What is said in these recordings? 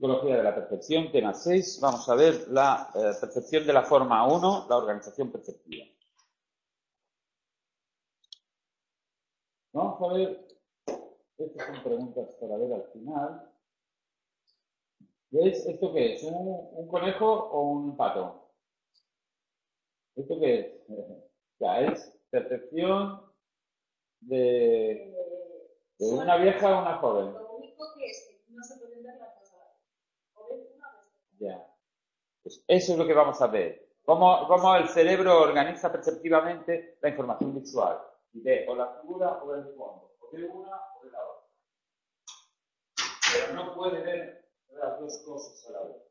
Psicología de la percepción, tema 6. Vamos a ver la percepción de la forma 1, la organización perceptiva. Vamos a ver, estas son preguntas para ver al final. ¿Veis esto qué es? ¿Un conejo o un pato? ¿Esto qué es? Ya, es percepción de una vieja o una joven. Lo único que es que no se pueden ver las dos a la vez. O ves una o ves otra. Ya. Pues eso es lo que vamos a ver. Cómo el cerebro organiza perceptivamente la información visual. Y ve o la figura o ve el fondo. O ve una o ve la otra. Pero no puede ver las dos cosas a la vez.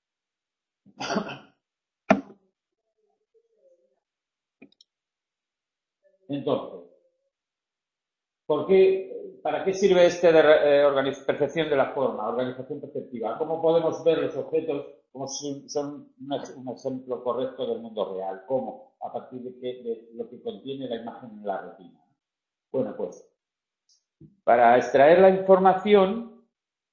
Entonces, ¿para qué sirve este de percepción de la forma, organización perceptiva? ¿Cómo podemos ver los objetos como si son un ejemplo correcto del mundo real? ¿Cómo? A partir de lo que contiene la imagen en la retina. Bueno, pues, para extraer la información,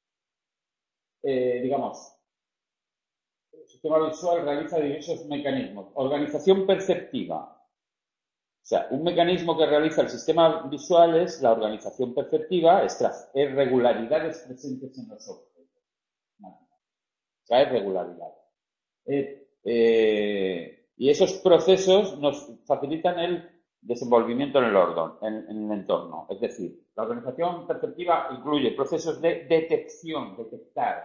digamos, el sistema visual realiza diversos mecanismos. Organización perceptiva. O sea, un mecanismo que realiza el sistema visual es la organización perceptiva, es regularidades presentes en los objetos. O sea, es regularidad. Y esos procesos nos facilitan el desenvolvimiento en el entorno. Es decir, la organización perceptiva incluye procesos de detección, detectar,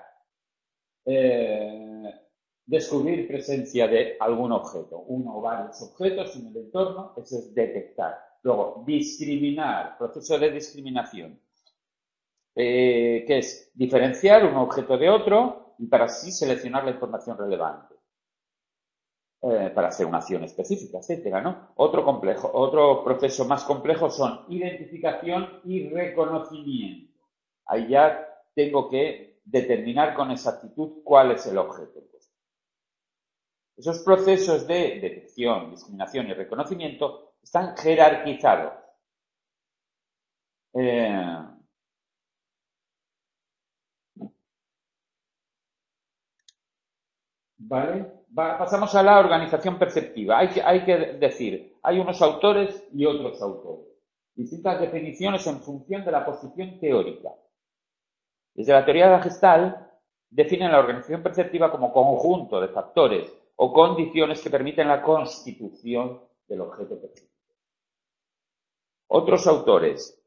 descubrir presencia de algún objeto, uno o varios objetos en el entorno, eso es detectar. Luego, discriminar, proceso de discriminación, que es diferenciar un objeto de otro y para así seleccionar la información relevante. Para hacer una acción específica, etcétera, ¿no? Otro proceso más complejo son identificación y reconocimiento. Ahí ya tengo que determinar con exactitud cuál es el objeto. Esos procesos de detección, discriminación y reconocimiento están jerarquizados. ¿Vale? Pasamos a la organización perceptiva. Hay que decir, hay unos autores y otros autores. Distintas definiciones en función de la posición teórica. Desde la teoría de la Gestalt, definen la organización perceptiva como conjunto de factores o condiciones que permiten la constitución del objeto perceptivo. Otros autores.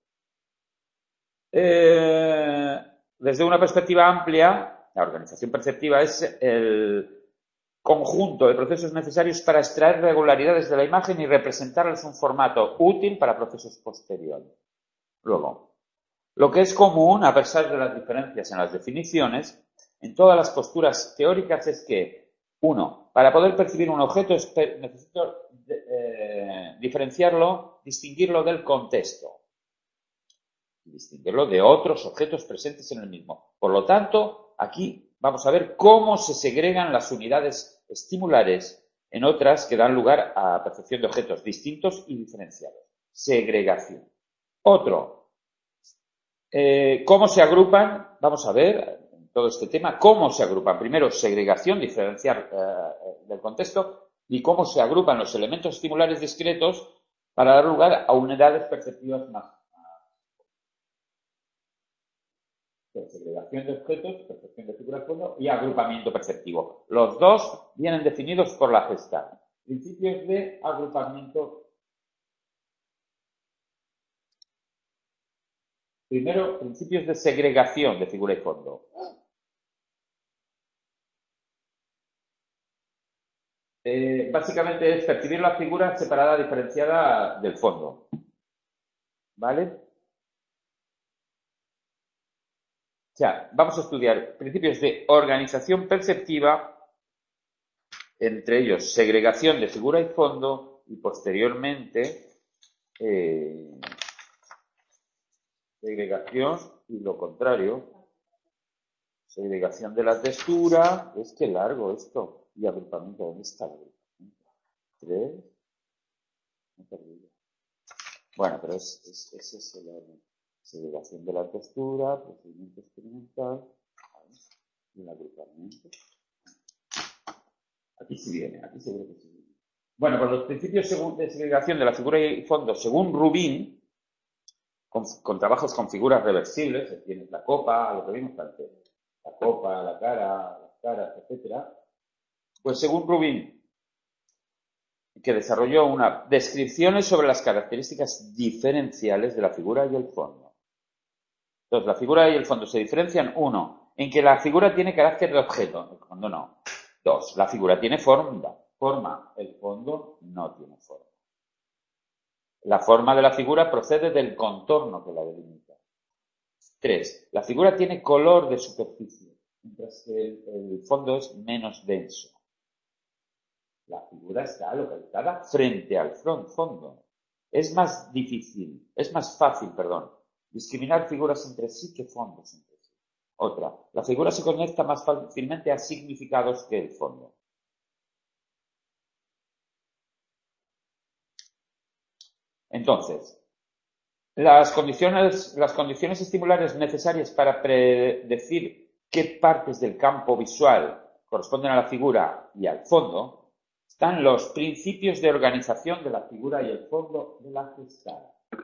Desde una perspectiva amplia, la organización perceptiva es el conjunto de procesos necesarios para extraer regularidades de la imagen y representarles un formato útil para procesos posteriores. Luego, lo que es común, a pesar de las diferencias en las definiciones, en todas las posturas teóricas es que, uno, para poder percibir un objeto necesito diferenciarlo, distinguirlo del contexto, distinguirlo de otros objetos presentes en el mismo. Por lo tanto, aquí vamos a ver cómo se segregan las unidades estimulares en otras que dan lugar a percepción de objetos distintos y diferenciados. Segregación. Otro, ¿cómo se agrupan? Vamos a ver en todo este tema cómo se agrupan. Primero, segregación, diferenciar del contexto, y cómo se agrupan los elementos estimulares discretos para dar lugar a unidades perceptivas más. Segregación de objetos, percepción de figuras de fondo y agrupamiento perceptivo. Los dos vienen definidos por la Gestalt. Principios de agrupamiento. Primero, principios de segregación de figura y fondo. Básicamente es percibir la figura separada, diferenciada del fondo. ¿Vale? O sea, vamos a estudiar principios de organización perceptiva, entre ellos segregación de figura y fondo, y posteriormente segregación y lo contrario, segregación de la textura. Es que largo esto. Y agrupamiento, ¿dónde está el agrupamiento? 3. Me he perdido. Bueno, pero ese es el segregación de la textura, procedimiento experimental. el agrupamiento. Aquí sí viene, aquí seguro que sí viene. Bueno, pues los principios de segregación de la figura y fondo, según Rubin, con trabajos con figuras reversibles, tienes la copa, lo que vimos antes, la copa, la cara, las caras, etcétera. Pues según Rubin, que desarrolló unas descripciones sobre las características diferenciales de la figura y el fondo. Entonces, la figura y el fondo se diferencian, uno, en que la figura tiene carácter de objeto, el fondo no. Dos, la figura tiene forma, el fondo no tiene forma. La forma de la figura procede del contorno que la delimita. Tres, la figura tiene color de superficie, mientras que el fondo es menos denso. La figura está localizada frente al fondo. Es más fácil, discriminar figuras entre sí que fondos entre sí. Otra, la figura se conecta más fácilmente a significados que el fondo. Entonces, las condiciones estimulares necesarias para predecir qué partes del campo visual corresponden a la figura y al fondo están los principios de organización de la figura y el fondo de la Gestalt.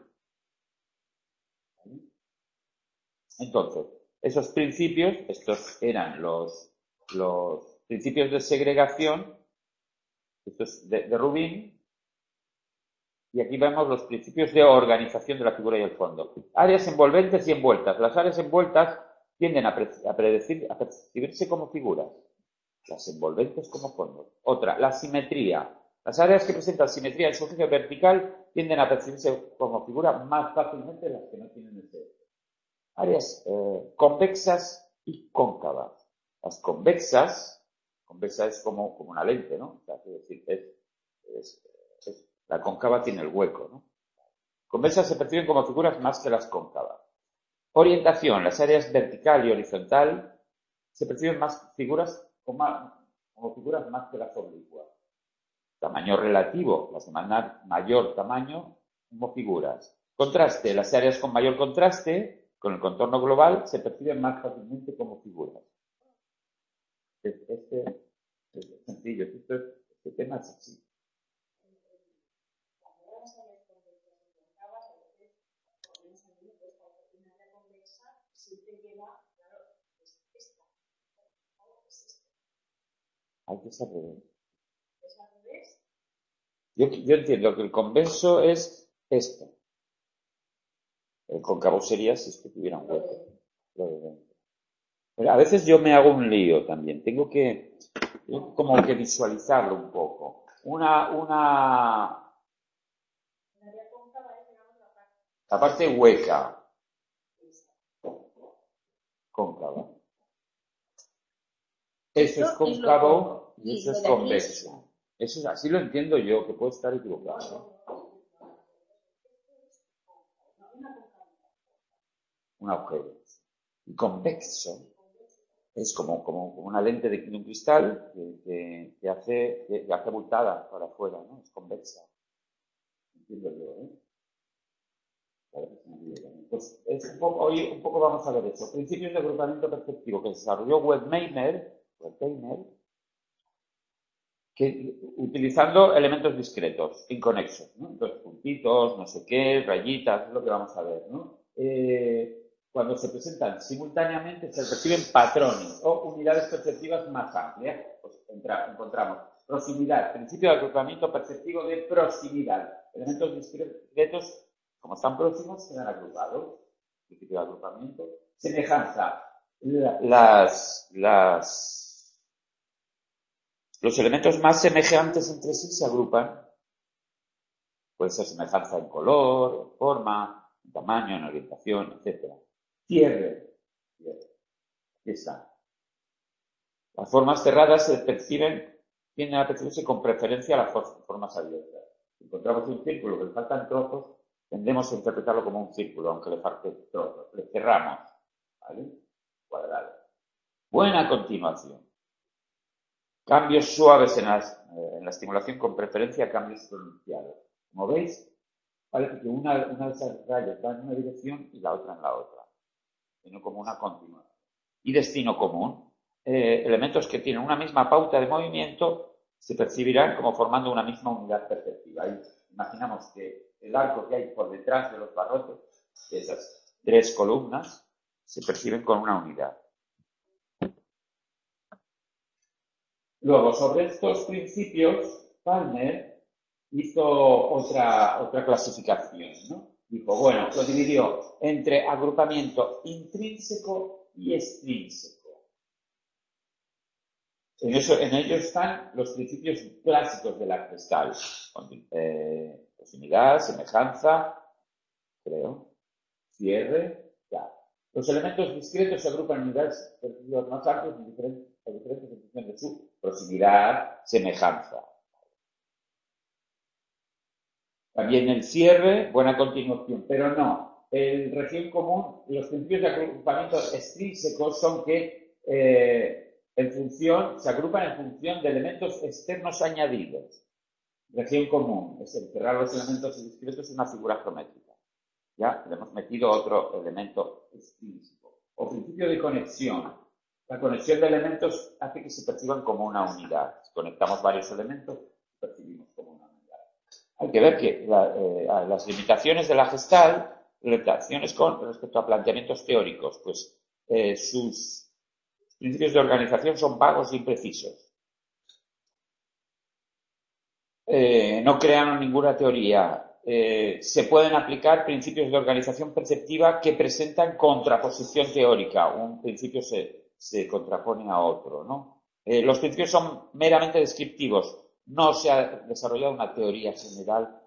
Entonces, esos principios, estos eran los principios de segregación, estos de Rubin, y aquí vemos los principios de organización de la figura y el fondo. Áreas envolventes y envueltas. Las áreas envueltas tienden a percibirse como figuras, las envolventes como fondos. Otra, la simetría. Las áreas que presentan simetría en su eje vertical tienden a percibirse como figura más fácilmente las que no tienen ese eje. Áreas convexas y cóncavas. Las convexa es como una lente, ¿no? O sea, es decir, la cóncava tiene el hueco, ¿no? Convexas se perciben como figuras más que las cóncavas. Orientación. Las áreas vertical y horizontal se perciben más figuras como figuras más que las oblicuas. Tamaño relativo. Las de mayor tamaño como figuras. Contraste. Las áreas con mayor contraste con el contorno global se perciben más fácilmente como figuras. Este es sencillo. Este tema es así. Hay que saber. ¿Es al revés? Yo entiendo que el convexo es esto. El cóncavo sería si es que tuviera un hueco. Pero a veces yo me hago un lío también. Tengo como que visualizarlo un poco. La parte hueca. Cóncava. Eso es cóncavo y eso es convexo. Eso es así, lo entiendo yo, que puedo estar equivocado. Un agujero. Y convexo es como una lente de un cristal que hace abultada para afuera, ¿no? Es convexa. Entiendo yo, ¿eh? Pues hoy un poco vamos a ver eso. Principios de agrupamiento perceptivo que desarrolló Wertheimer, que utilizando elementos discretos, inconexos, ¿no? Entonces, puntitos, no sé qué, rayitas, es lo que vamos a ver, ¿no? Cuando se presentan simultáneamente se perciben patrones o unidades perceptivas más amplias. Pues encontramos proximidad, principio de agrupamiento perceptivo de proximidad. Elementos discretos, como están próximos, quedan agrupados. Principio de agrupamiento. Semejanza. Los elementos más semejantes entre sí se agrupan. Puede ser semejanza en color, en forma, en tamaño, en orientación, etc. Cierre. Aquí está. Las formas cerradas tienden a percibirse con preferencia a las formas abiertas. Si encontramos un círculo que le faltan trozos, tendemos a interpretarlo como un círculo, aunque le falten trozos. Le cerramos. ¿Vale? Cuadrado. Buena continuación. Cambios suaves en la estimulación con preferencia a cambios pronunciados. Como veis, parece que una de esas rayas va en una dirección y la otra en la otra. Tiene como una continuación. Y destino común. elementos que tienen una misma pauta de movimiento se percibirán como formando una misma unidad perceptiva. Ahí imaginamos que el arco que hay por detrás de los barrotes, de esas 3 columnas, se perciben con una unidad. Luego, sobre estos principios, Palmer hizo otra clasificación, ¿no? Dijo, bueno, lo dividió entre agrupamiento intrínseco y extrínseco. En ello están los principios clásicos de la Gestalt. Proximidad, semejanza, creo, cierre, ya. Los elementos discretos se agrupan en unidades perceptivas más amplias en diferentes en función de su proximidad, semejanza. También el cierre, buena continuación, pero no. En región común, los principios de agrupamiento extrínsecos son que se agrupan en función de elementos externos añadidos. Región común es encerrar los elementos discretos en una figura geométrica. Ya le hemos metido otro elemento extrínseco. O principio de conexión. La conexión de elementos hace que se perciban como una unidad. Si conectamos varios elementos, percibimos como una unidad. Hay que ver que las limitaciones de la Gestalt, limitaciones con respecto a planteamientos teóricos, pues sus principios de organización son vagos e imprecisos. No crean ninguna teoría. Se pueden aplicar principios de organización perceptiva que presentan contraposición teórica. Un principio se contrapone a otro, ¿no? Los principios son meramente descriptivos. No se ha desarrollado una teoría general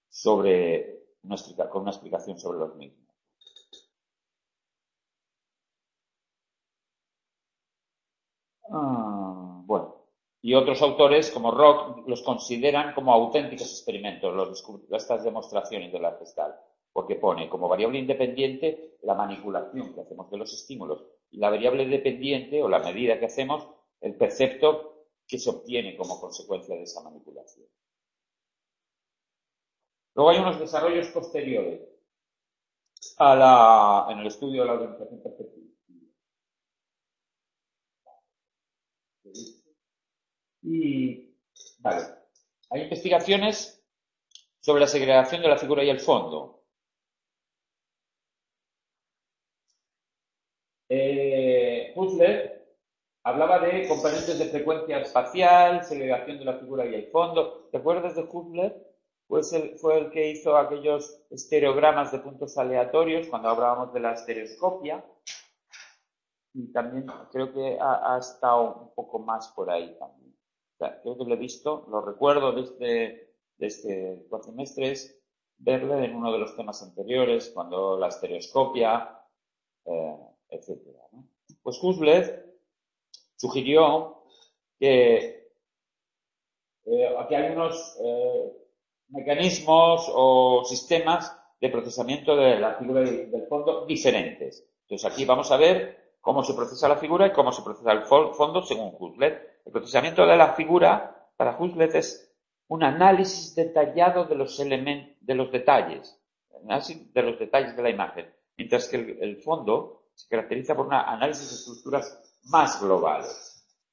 con una explicación sobre los mismos. Bueno. Y otros autores, como Rock, los consideran como auténticos experimentos, estas demostraciones de la Gestalt, porque pone como variable independiente la manipulación que hacemos de los estímulos y la variable dependiente, o la medida que hacemos, el percepto que se obtiene como consecuencia de esa manipulación. Luego hay unos desarrollos posteriores en el estudio de la organización perceptiva. Y, vale, hay investigaciones sobre la segregación de la figura y el fondo. Husserl hablaba de componentes de frecuencia espacial, segregación de la figura y el fondo. ¿Te acuerdas de Husserl? Pues fue el que hizo aquellos estereogramas de puntos aleatorios cuando hablábamos de la estereoscopia. Y también creo que ha estado un poco más por ahí también. O sea, creo que lo he visto, lo recuerdo de este cuatrimestre, es verle en uno de los temas anteriores, cuando la estereoscopia, etcétera, ¿no? Pues Husserl sugirió que aquí hay unos mecanismos o sistemas de procesamiento de la figura y del fondo diferentes. Entonces aquí vamos a ver cómo se procesa la figura y cómo se procesa el fondo según Husserl. El procesamiento de la figura para Husserl es un análisis detallado de los detalles, análisis de los detalles de la imagen, mientras que el fondo se caracteriza por un análisis de estructuras más globales.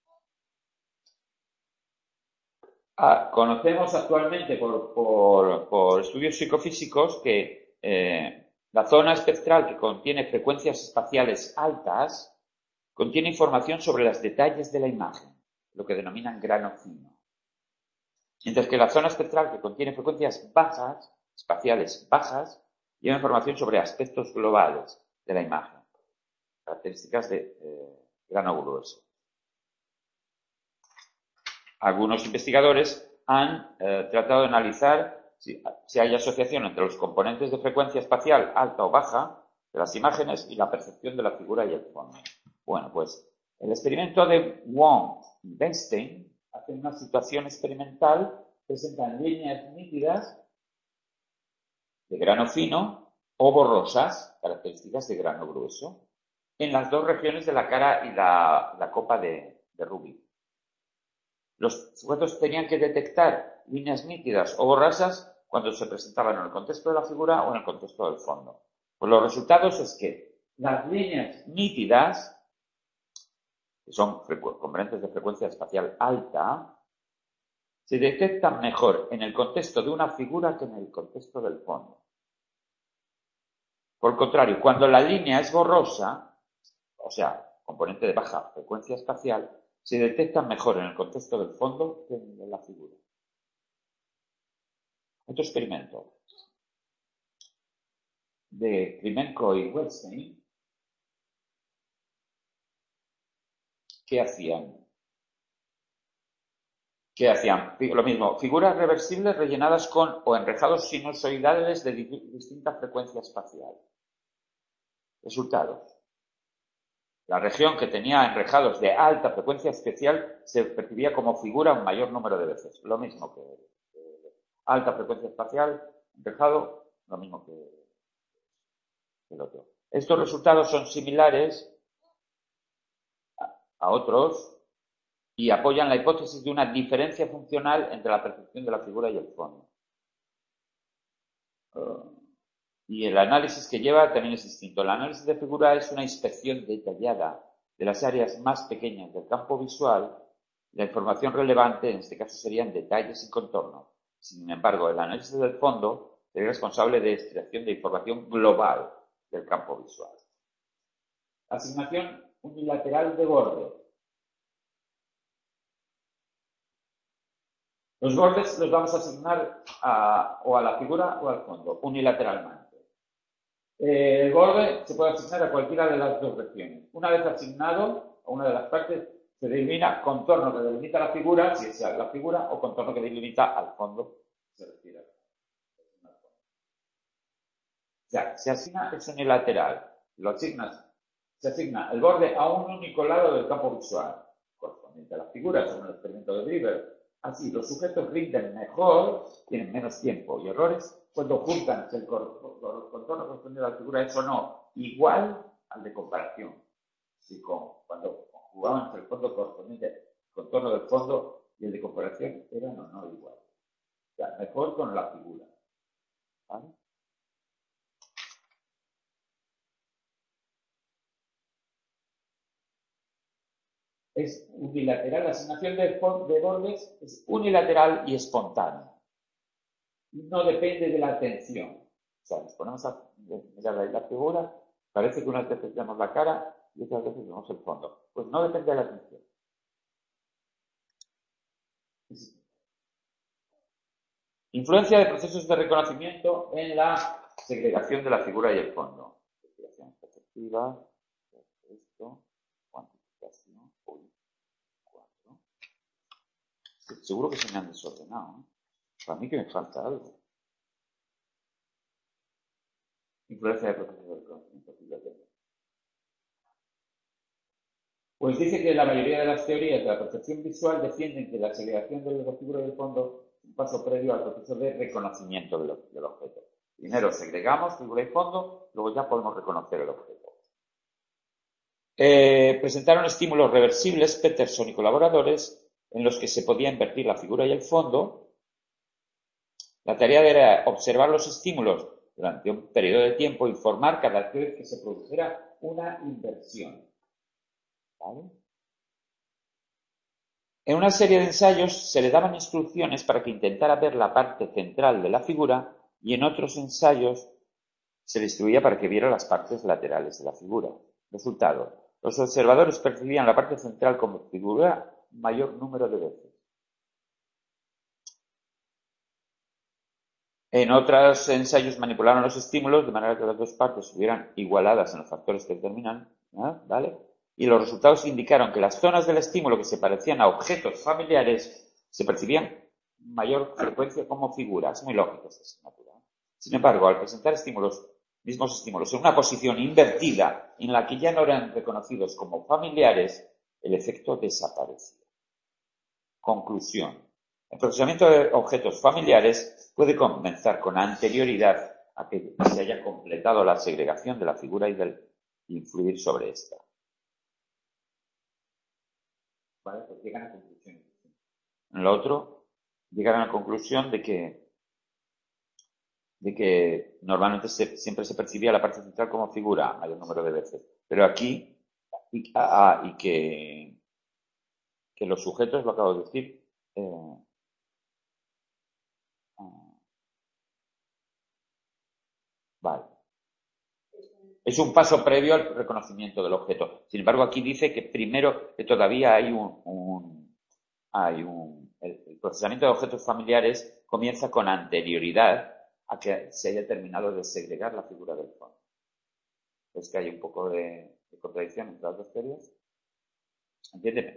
Conocemos actualmente por estudios psicofísicos que la zona espectral que contiene frecuencias espaciales altas contiene información sobre los detalles de la imagen, lo que denominan grano fino. Mientras que la zona espectral que contiene frecuencias bajas, espaciales bajas, lleva información sobre aspectos globales de la imagen, características de grano grueso. Algunos investigadores han tratado de analizar si hay asociación entre los componentes de frecuencia espacial alta o baja de las imágenes y la percepción de la figura y el fondo. Bueno, pues el experimento de Wong y Bernstein hace una situación experimental, presentan líneas nítidas de grano fino o borrosas, características de grano grueso, en las dos regiones de la cara y la copa de Rubik. Los sujetos tenían que detectar líneas nítidas o borrosas cuando se presentaban en el contexto de la figura o en el contexto del fondo. Pues los resultados es que las líneas nítidas que son componentes de frecuencia espacial alta, se detectan mejor en el contexto de una figura que en el contexto del fondo. Por el contrario, cuando la línea es borrosa, o sea, componente de baja frecuencia espacial, se detectan mejor en el contexto del fondo que en la figura. Otro experimento de Klimenko y Wettstein, ¿qué hacían? Lo mismo, figuras reversibles rellenadas con o enrejados sinusoidales de distinta frecuencia espacial. Resultados. La región que tenía enrejados de alta frecuencia espacial se percibía como figura un mayor número de veces. Lo mismo que alta frecuencia espacial, enrejado, lo mismo que el otro. Estos resultados son similares a otros y apoyan la hipótesis de una diferencia funcional entre la percepción de la figura y el fondo. Y el análisis que lleva también es distinto. El análisis de figura es una inspección detallada de las áreas más pequeñas del campo visual. La información relevante en este caso serían detalles y contornos. Sin embargo, el análisis del fondo es responsable de extracción de información global del campo visual. Asignación unilateral de borde. Los bordes los vamos a asignar o a la figura o al fondo, unilateralmente. El borde se puede asignar a cualquiera de las dos regiones. Una vez asignado a una de las partes, se delimita contorno que delimita la figura, si es la figura, o contorno que delimita al fondo, se refiere al fondo. O sea, se asigna es unilateral. Se asigna el borde a un único lado del campo visual, correspondiente a la figura, según el experimento de Driver. Así, los sujetos rinden mejor, tienen menos tiempo y errores cuando juntan el contorno correspondiente a la figura es o no igual al de comparación. Si cuando jugaban el fondo correspondiente, el contorno del fondo y el de comparación eran o no igual. O sea, mejor con la figura. ¿Vale? Es unilateral, la asignación de bordes es unilateral y espontánea. No depende de la atención. O sea, nos ponemos a mirar la figura, parece que unas veces vemos la cara y otras veces vemos el fondo. Pues no depende de la atención. Influencia de procesos de reconocimiento en la segregación de la figura y el fondo. Segregación perceptiva, esto, cuantificación, 4. Seguro que se me han desordenado, ¿eh? Para mí que me falta algo. Influencia de procesos de reconocimiento. Pues dice que la mayoría de las teorías de la percepción visual defienden que la segregación de la figura y el fondo es un paso previo al proceso de reconocimiento del objeto. Primero segregamos figura y fondo, luego ya podemos reconocer el objeto. Presentaron estímulos reversibles Peterson y colaboradores en los que se podía invertir la figura y el fondo. La tarea era observar los estímulos durante un periodo de tiempo e informar cada vez que se produjera una inversión. ¿Vale? En una serie de ensayos se le daban instrucciones para que intentara ver la parte central de la figura y en otros ensayos se le instruía para que viera las partes laterales de la figura. Resultado: los observadores percibían la parte central como figura un mayor número de veces. En otros ensayos manipularon los estímulos de manera que las dos partes estuvieran igualadas en los factores que determinan, ¿vale? Y los resultados indicaron que las zonas del estímulo que se parecían a objetos familiares se percibían mayor frecuencia como figuras. Muy lógico esta asignatura. Sin embargo, al presentar mismos estímulos en una posición invertida en la que ya no eran reconocidos como familiares, el efecto desapareció. Conclusión: el procesamiento de objetos familiares puede comenzar con anterioridad a que se haya completado la segregación de la figura y influir sobre esta. ¿Vale? Pues llegan a conclusiones. En lo otro, llegan a la conclusión de que normalmente siempre se percibía la parte central como figura mayor número de veces. Pero aquí, y que que los sujetos, lo acabo de decir, vale. Es un paso previo al reconocimiento del objeto. Sin embargo, aquí dice que primero, que todavía hay el procesamiento de objetos familiares comienza con anterioridad a que se haya terminado de segregar la figura del fondo. ¿Es que hay un poco de contradicción entre las dos teorías? ¿Entiéndeme?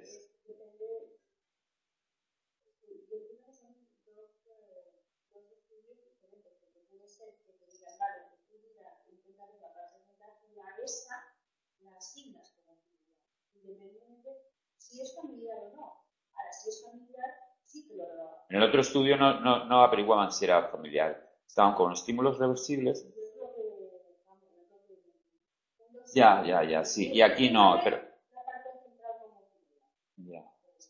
Las signas como independientemente si es familiar o no. Ahora, si es familiar, sí que lo veo. En el otro estudio no averiguaban si era familiar. Estaban con estímulos reversibles. Ya, sí. Y aquí no, pero... Ya.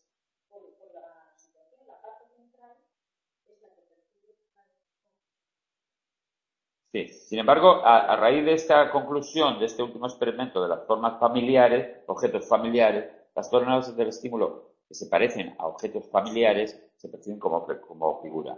Sí. Sin embargo, a raíz de esta conclusión, de este último experimento de las formas familiares, objetos familiares, las zonas del estímulo que se parecen a objetos familiares se perciben como figura.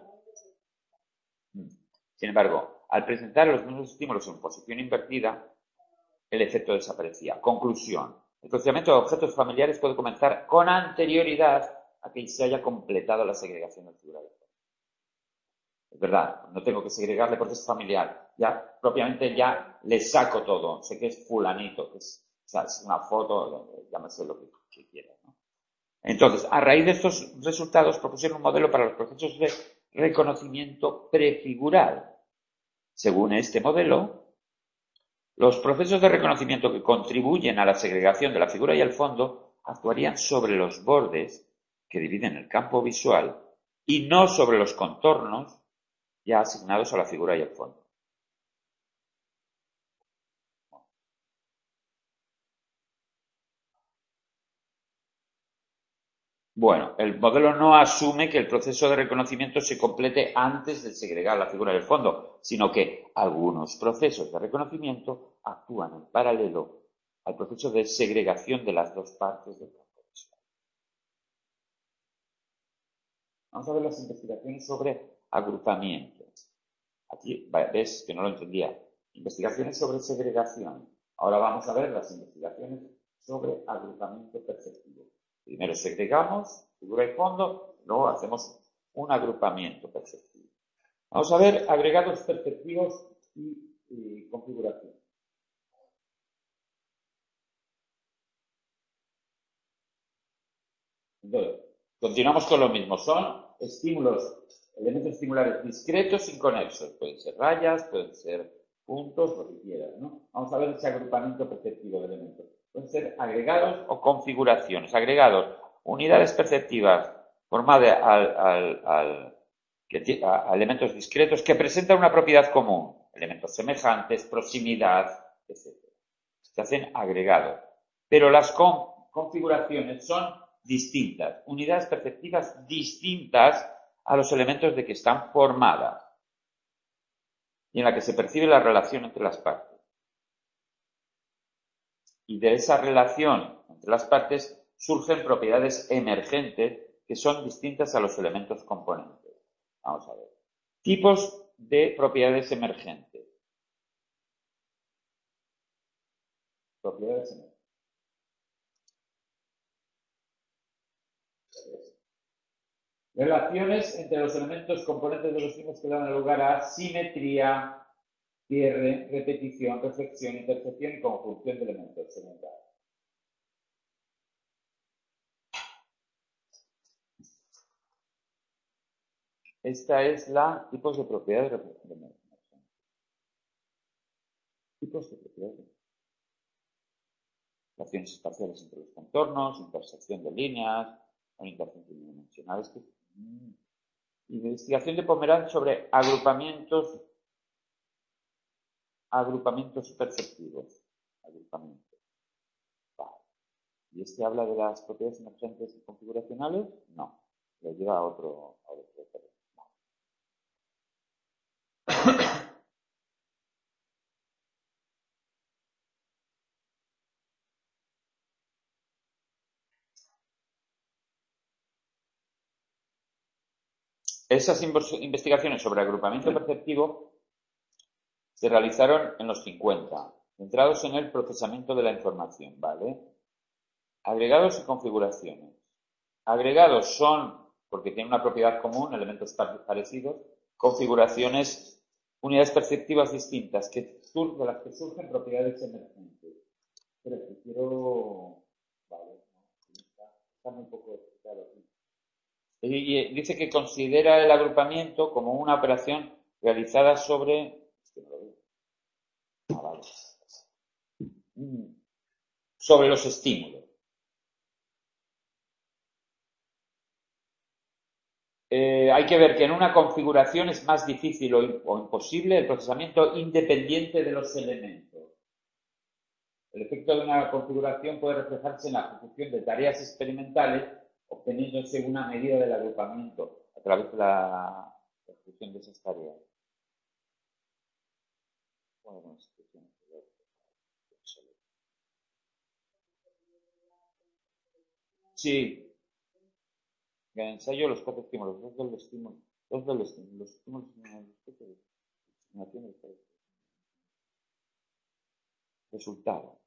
Sin embargo, al presentar los mismos estímulos en posición invertida, el efecto desaparecía. Conclusión. El procesamiento de objetos familiares puede comenzar con anterioridad a que se haya completado la segregación del figura de fondo. Es verdad, no tengo que segregarle porque es familiar. Ya, propiamente ya le saco todo. Sé que es fulanito, que es una foto, llámese lo que quiera, ¿no? Entonces, a raíz de estos resultados propusieron un modelo para los procesos de reconocimiento prefigural. Según este modelo, los procesos de reconocimiento que contribuyen a la segregación de la figura y el fondo actuarían sobre los bordes que dividen el campo visual y no sobre los contornos ya asignados a la figura y el fondo. Bueno, el modelo no asume que el proceso de reconocimiento se complete antes de segregar la figura y el fondo, sino que algunos procesos de reconocimiento actúan en paralelo al proceso de segregación de las dos partes del campo visual. Vamos a ver las investigaciones sobre agrupamiento. Aquí ves que no lo entendía. Investigaciones sobre segregación. Ahora vamos a ver las investigaciones sobre agrupamiento perceptivo. Primero segregamos figura y fondo, luego hacemos un agrupamiento perceptivo. Vamos a ver agregados perceptivos y configuración. Entonces, continuamos con lo mismo. Son elementos estimulares discretos, inconexos. Pueden ser rayas, pueden ser puntos, lo que quieras, ¿no? Vamos a ver ese agrupamiento perceptivo de elementos. Pueden ser agregados o configuraciones. Agregados, unidades perceptivas formadas a elementos discretos que presentan una propiedad común. Elementos semejantes, proximidad, etc. Se hacen agregados. Pero las configuraciones son distintas, unidades perceptivas distintas a los elementos de que están formadas y en la que se percibe la relación entre las partes. Y de esa relación entre las partes surgen propiedades emergentes que son distintas a los elementos componentes. Vamos a ver. Tipos de propiedades emergentes. Propiedades emergentes. Relaciones entre los elementos componentes de los mismos que dan lugar a simetría, cierre, repetición, reflexión, intercepción y conjunción de elementos secundarios. Esta es la tipos de propiedades de tipos de propiedades. Relaciones espaciales entre los contornos, intersección de líneas, orientación tridimensional. Investigación de Pomerantz sobre agrupamientos perceptivos. Agrupamientos. Vale. ¿Y este habla de las propiedades emergentes y configuracionales? No. Lo lleva a otro terreno. Esas investigaciones sobre agrupamiento perceptivo se realizaron en los 50, centrados en el procesamiento de la información, ¿vale? Agregados y configuraciones. Agregados son, porque tienen una propiedad común, elementos parecidos, configuraciones, unidades perceptivas distintas, de las que surgen propiedades emergentes. Pero quiero... Vale, está muy poco explicado aquí. Y dice que considera el agrupamiento como una operación realizada sobre... vale. Sobre los estímulos. Hay que ver que en una configuración es más difícil o imposible el procesamiento independiente de los elementos. El efecto de una configuración puede reflejarse en la ejecución de tareas experimentales, obteniéndose una medida del agrupamiento a través de la ejecución de esas tareas. Sí. En el ensayo, los 4 estímulos, dos del estímulo, los estímulos resultado.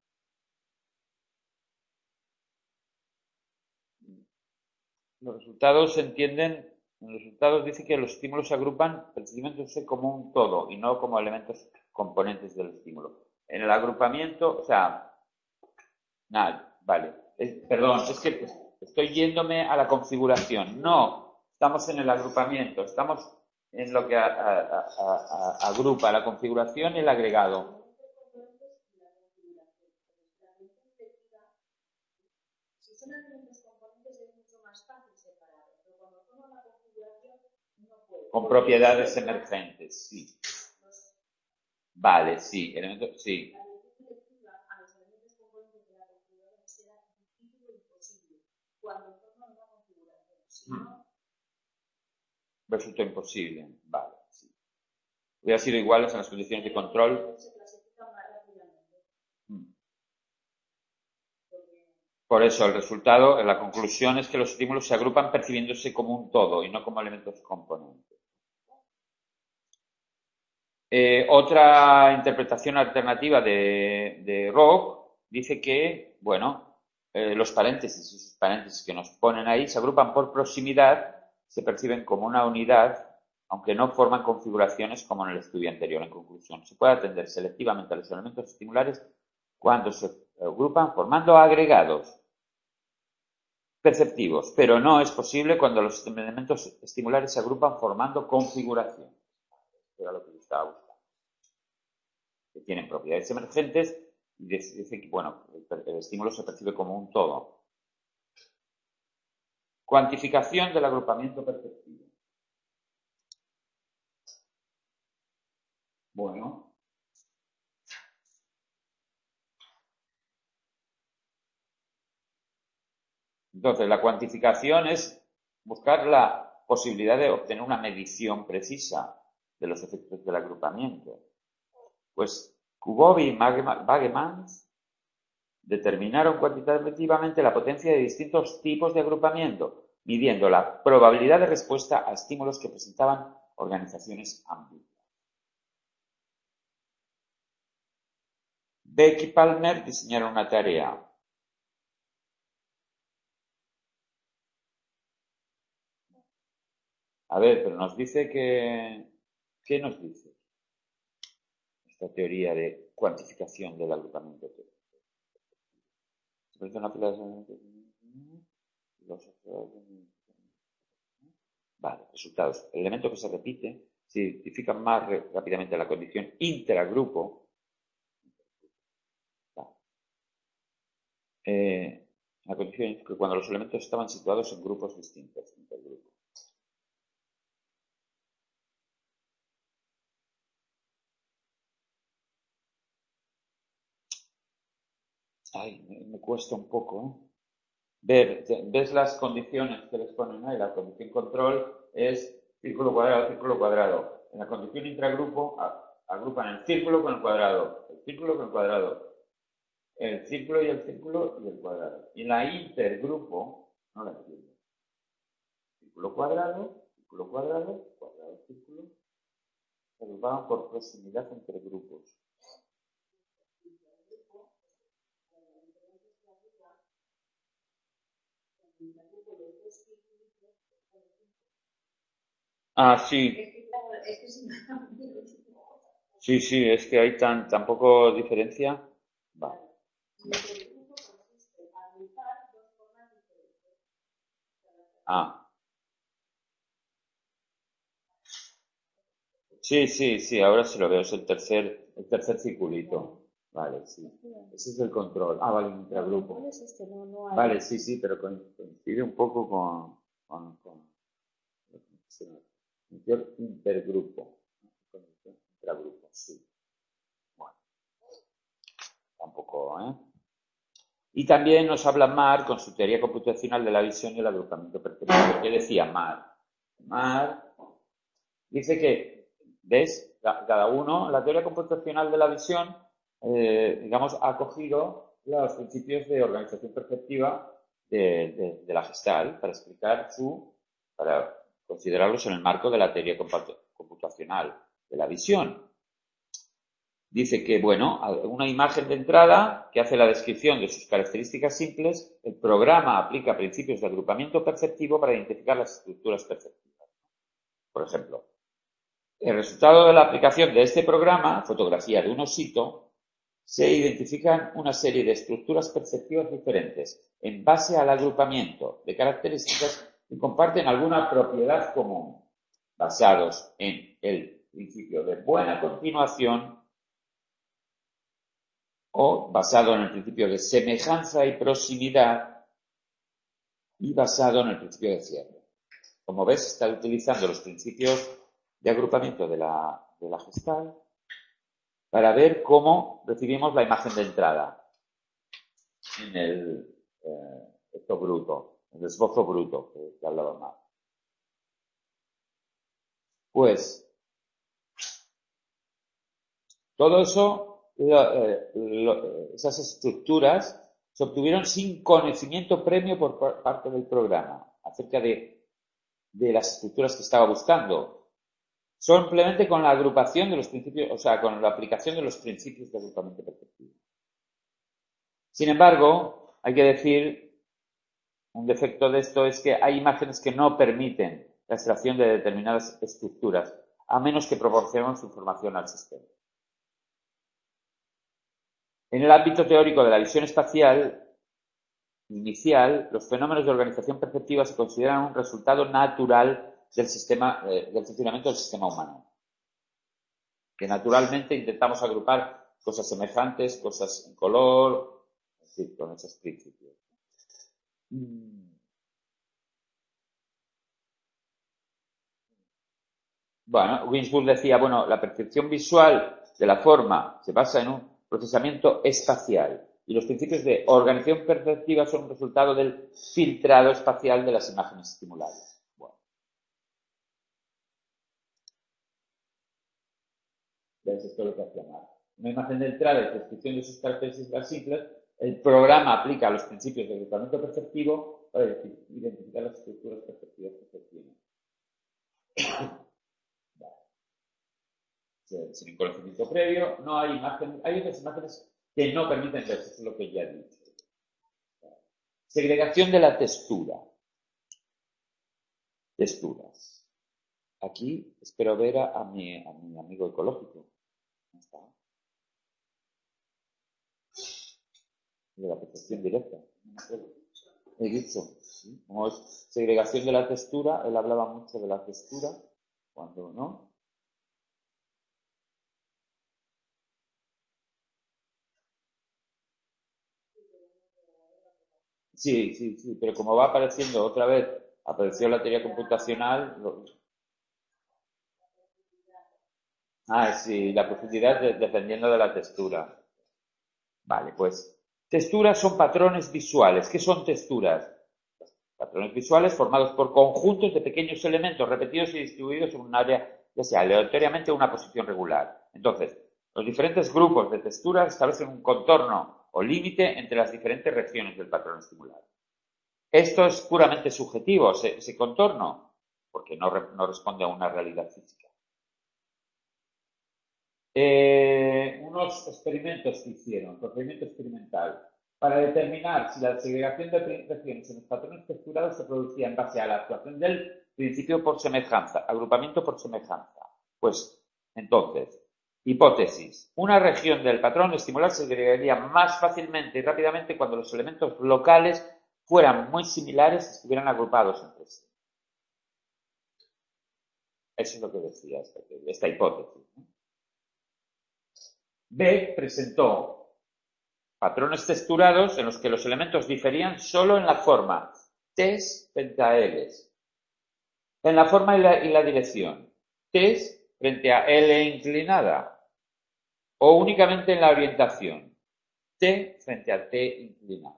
Los resultados se entienden, en los resultados dice que los estímulos se agrupan percibiéndose como un todo y no como elementos componentes del estímulo. En el agrupamiento, o sea, nada, vale. Perdón, es que estoy yéndome a la configuración. No, estamos en el agrupamiento, estamos en lo que agrupa la configuración y el agregado. Si son elementos componentes es mucho más fácil separarlos, pero cuando tomo la configuración no puedo. Con propiedades emergentes, sí. Vale, sí, elementos, sí. La lectura a los elementos componentes de la configuración será difícil o imposible cuando forma una configuración. Si no, resulta imposible. Vale, sí. Hubiera sido iguales en las condiciones de control. se clasifica más rápidamente. Por eso, el resultado, la conclusión es que los estímulos se agrupan percibiéndose como un todo y no como elementos componentes. Otra interpretación alternativa de Rock dice que, bueno, los paréntesis, esos paréntesis que nos ponen ahí, se agrupan por proximidad, se perciben como una unidad, aunque no forman configuraciones como en el estudio anterior. En conclusión, se puede atender selectivamente a los elementos estimulares cuando se agrupan formando agregados perceptivos, pero no es posible cuando los elementos estimulares se agrupan formando configuración. Era lo que yo estaba buscando. Que tienen propiedades emergentes y dice que, bueno, el estímulo se percibe como un todo. Cuantificación del agrupamiento perceptivo. Bueno. Entonces, la cuantificación es buscar la posibilidad de obtener una medición precisa de los efectos del agrupamiento. Pues Kubovi y Wagemans determinaron cuantitativamente la potencia de distintos tipos de agrupamiento, midiendo la probabilidad de respuesta a estímulos que presentaban organizaciones ambiguas. Beck y Palmer diseñaron una tarea. A ver, pero nos dice que... ¿Qué nos dice esta teoría de cuantificación del agrupamiento? Vale, resultados. El elemento que se repite se identifica más rápidamente la condición intragrupo. La condición es que cuando los elementos estaban situados en grupos distintos, intergrupo. Ay, me cuesta un poco, ¿Ves las condiciones que les ponen ahí? La condición control es círculo cuadrado, círculo cuadrado. En la condición intragrupo agrupan el círculo con el cuadrado, el círculo con el cuadrado, el círculo y el cuadrado. Y la intergrupo, no la entiendo. Círculo cuadrado, círculo cuadrado, cuadrado, círculo, se agrupaban por proximidad entre grupos. Ah, sí. Sí, sí, es que hay tan poco diferencia. Vale. Ah, sí, ahora sí lo veo, es el tercer circulito. Vale, sí. Ese es el control. Ah, vale, intragrupo. Vale, sí, pero coincide un poco con intergrupo. Con intragrupo, sí. Bueno, tampoco, ¿eh? Y también nos habla Marr con su teoría computacional de la visión y el agrupamiento perceptivo. ¿Qué decía Marr? Marr dice que, ¿ves? Cada uno, la teoría computacional de la visión, digamos, ha cogido los principios de organización perceptiva de la Gestalt para considerarlos en el marco de la teoría computacional de la visión. Dice que, bueno, una imagen de entrada que hace la descripción de sus características simples, el programa aplica principios de agrupamiento perceptivo para identificar las estructuras perceptivas. Por ejemplo, el resultado de la aplicación de este programa, fotografía de un osito, se identifican una serie de estructuras perceptivas diferentes en base al agrupamiento de características que comparten alguna propiedad común, basados en el principio de buena continuación o basado en el principio de semejanza y proximidad y basado en el principio de cierre. Como ves, está utilizando los principios de agrupamiento de la Gestalt para ver cómo recibimos la imagen de entrada en el esto bruto, el esbozo bruto que hablaba más. Pues todo eso, esas estructuras se obtuvieron sin conocimiento previo por parte del programa acerca de las estructuras que estaba buscando. Simplemente con la agrupación de los principios, o sea, con la aplicación de los principios de agrupamiento perceptivo. Sin embargo, hay que decir, un defecto de esto es que hay imágenes que no permiten la extracción de determinadas estructuras, a menos que proporcionen su información al sistema. En el ámbito teórico de la visión espacial inicial, los fenómenos de organización perceptiva se consideran un resultado natural del funcionamiento del sistema humano. Que naturalmente intentamos agrupar cosas semejantes, cosas en color, es decir, con esos principios. Bueno, Winsburg decía, bueno, la percepción visual de la forma se basa en un procesamiento espacial y los principios de organización perceptiva son un resultado del filtrado espacial de las imágenes estimuladas. Bueno. ¿Ves? Esto es lo que hacía Marr. Una imagen de entrada y descripción de sus características simples, el programa aplica los principios de agrupamiento perceptivo para identificar las estructuras perceptivas que se tienen. Sin conocimiento previo, no hay imagen, hay otras imágenes que no permiten ver, eso es lo que ya he dicho. Segregación de la textura. Texturas. Aquí espero ver a mi amigo ecológico. ¿Dónde está? De la percepción directa. He dicho, ¿sí? Como es segregación de la textura, él hablaba mucho de la textura, cuando no. Sí, pero como va apareciendo otra vez, apareció la teoría computacional. Sí, la profundidad dependiendo de la textura. Vale, pues texturas son patrones visuales. ¿Qué son texturas? Patrones visuales formados por conjuntos de pequeños elementos repetidos y distribuidos en un área, ya sea aleatoriamente o una posición regular. Entonces, los diferentes grupos de texturas establecen un contorno o límite entre las diferentes regiones del patrón estimulado. Esto es puramente subjetivo, ese contorno. porque no responde a una realidad física. Unos experimentos que hicieron, procedimiento experimental, para determinar si la segregación de regiones en los patrones texturados se producía en base a la actuación del principio por semejanza, agrupamiento por semejanza. Pues, entonces, hipótesis. Una región del patrón estimular se segregaría más fácilmente y rápidamente cuando los elementos locales fueran muy similares y estuvieran agrupados entre sí. Eso es lo que decía esta hipótesis. B presentó patrones texturados en los que los elementos diferían solo en la forma T's frente a L's, en la forma y la dirección, T's frente a L inclinada, o únicamente en la orientación, T frente a T inclinada.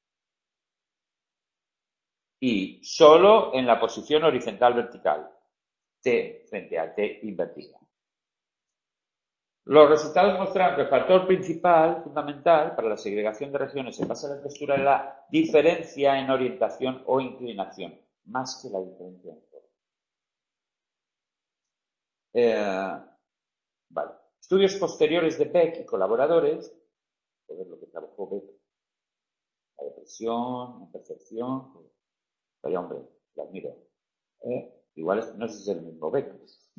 Y solo en la posición horizontal vertical, T frente a T invertida. Los resultados mostraron que el factor principal, fundamental, para la segregación de regiones en base a la textura es la diferencia en orientación o inclinación, más que la diferencia en forma. Vale. Estudios posteriores de Beck y colaboradores, a ver lo que trabajó Beck, la depresión, la percepción, vaya hombre, la admiro. Igual no sé si es el mismo Beck.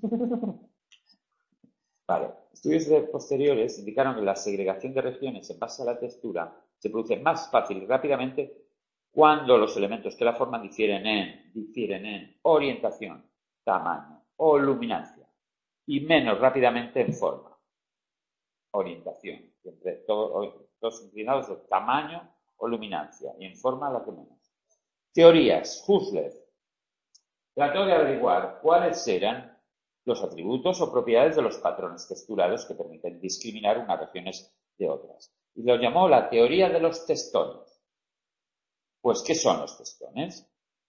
Vale. Estudios posteriores indicaron que la segregación de regiones en base a la textura se produce más fácil y rápidamente cuando los elementos que la forman difieren en orientación, tamaño o luminancia y menos rápidamente en forma, orientación, entre todos inclinados de tamaño o luminancia y en forma la que menos. Teorías. Husserl trató de averiguar cuáles eran los atributos o propiedades de los patrones texturados que permiten discriminar unas regiones de otras. Y lo llamó la teoría de los testones. Pues, ¿qué son los testones?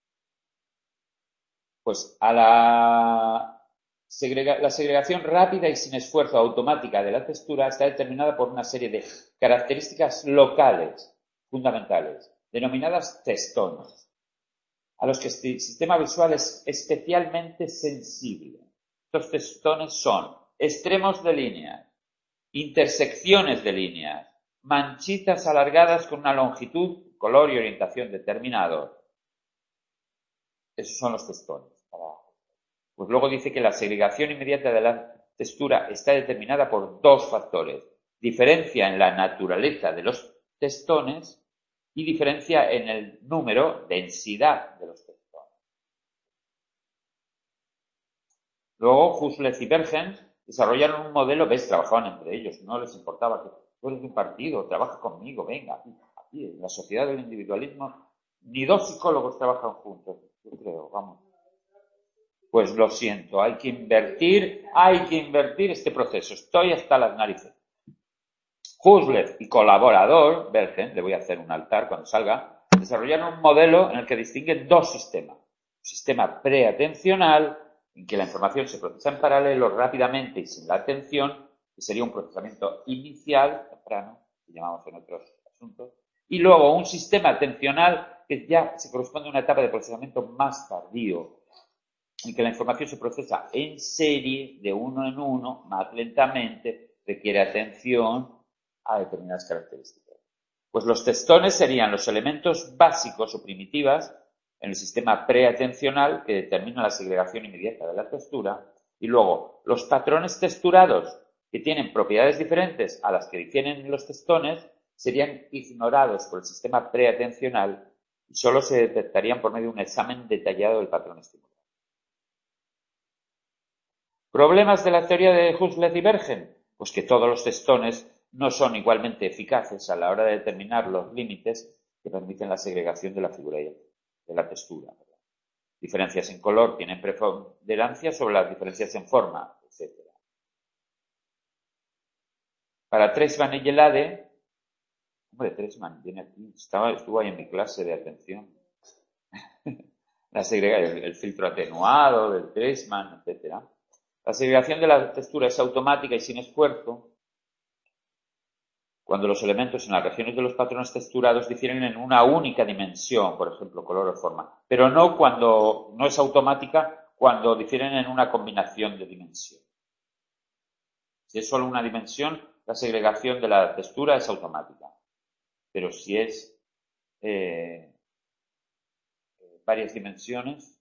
Pues la segregación rápida y sin esfuerzo automática de la textura está determinada por una serie de características locales fundamentales, denominadas testones, a los que el sistema visual es especialmente sensible. Estos testones son extremos de líneas, intersecciones de líneas, manchitas alargadas con una longitud, color y orientación determinados. Esos son los testones. Pues luego dice que la segregación inmediata de la textura está determinada por dos factores: diferencia en la naturaleza de los testones y diferencia en el número, densidad de los testones. Luego, Husserl y Bergen desarrollaron un modelo, trabajaban entre ellos, no les importaba que tú eres de un partido, trabaja conmigo, venga, aquí en la sociedad del individualismo, ni dos psicólogos trabajan juntos, yo creo, vamos. Pues lo siento, hay que invertir este proceso, estoy hasta las narices. Husserl y colaborador, Bergen, le voy a hacer un altar cuando salga, desarrollaron un modelo en el que distinguen dos sistemas. Un sistema preatencional, en que la información se procesa en paralelo rápidamente y sin la atención, que sería un procesamiento inicial, temprano, que llamamos en otros asuntos, y luego un sistema atencional que ya se corresponde a una etapa de procesamiento más tardío, en que la información se procesa en serie, de uno en uno, más lentamente, requiere atención a determinadas características. Pues los testones serían los elementos básicos o primitivas en el sistema preatencional que determina la segregación inmediata de la textura, y luego los patrones texturados que tienen propiedades diferentes a las que difieren los testones serían ignorados por el sistema preatencional y solo se detectarían por medio de un examen detallado del patrón estimulado. ¿Problemas de la teoría de Husserl y Bergen? Pues que todos los testones no son igualmente eficaces a la hora de determinar los límites que permiten la segregación de la figura y de la textura. Diferencias en color tienen preponderancia sobre las diferencias en forma, etc. Para Treisman y Gelade, Treisman viene aquí, estuvo ahí en mi clase de atención. El filtro atenuado del Treisman, etc. La segregación de la textura es automática y sin esfuerzo cuando los elementos en las regiones de los patrones texturados difieren en una única dimensión, por ejemplo, color o forma, pero no cuando no es automática cuando difieren en una combinación de dimensión. Si es solo una dimensión, la segregación de la textura es automática. Pero si es varias dimensiones,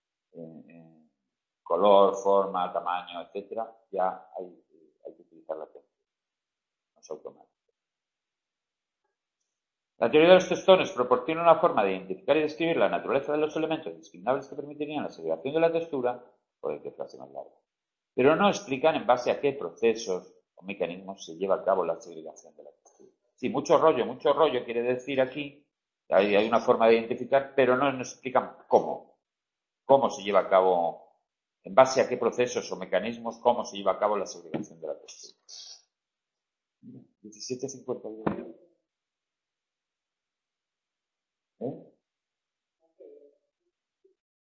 color, forma, tamaño, etcétera, ya hay que utilizar la textura. No es automático. La teoría de los textones proporciona una forma de identificar y describir la naturaleza de los elementos discriminables que permitirían la segregación de la textura, puede que frase más larga, pero no explican en base a qué procesos o mecanismos se lleva a cabo la segregación de la textura. Sí, mucho rollo quiere decir aquí, hay una forma de identificar, pero no nos explican cómo se lleva a cabo, en base a qué procesos o mecanismos, cómo se lleva a cabo la segregación de la textura. 17:51.